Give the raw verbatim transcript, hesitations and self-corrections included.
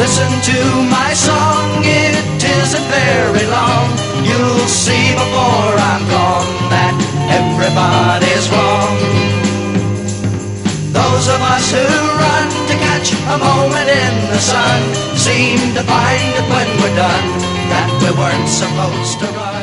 Listen to my song, it isn't very long. You'll see before I'm gone that everybody's wrong. Those of us who run to catch a moment in the sun seem to find that when we're done that we weren't supposed to run.